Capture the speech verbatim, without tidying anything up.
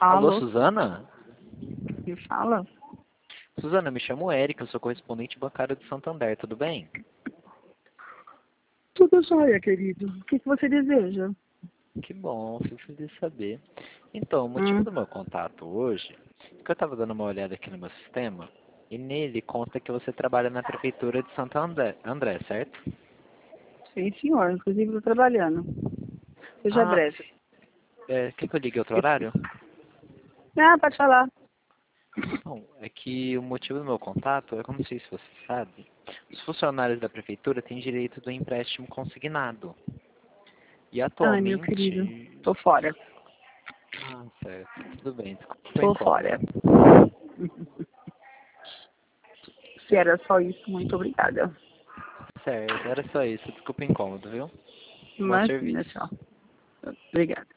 Alô, Alô? Suzana? Me fala? Suzana, me chamo Érica, eu sou correspondente bancário do Santander, tudo bem? Tudo jóia, querido. O que, que você deseja? Que bom, fico feliz de saber. Então, o motivo Hum, do meu contato hoje é que eu estava dando uma olhada aqui no meu sistema e nele consta que você trabalha na prefeitura de Santo André, André, certo? sim, senhor. Inclusive, estou trabalhando. Seja Ah, breve. é, quer que eu ligue outro horário? Ah, pode falar. Bom, é que o motivo do meu contato é, como não sei se você sabe, os funcionários da prefeitura têm direito do empréstimo consignado. E Ai, meu querido. atualmente. Tô fora. Ah, certo, tudo bem, desculpa o Tô fora. incômodo. Se era só isso, muito obrigada. Certo, era só isso, desculpa o incômodo, viu? Bom Imagina, serviço. tchau. Obrigada.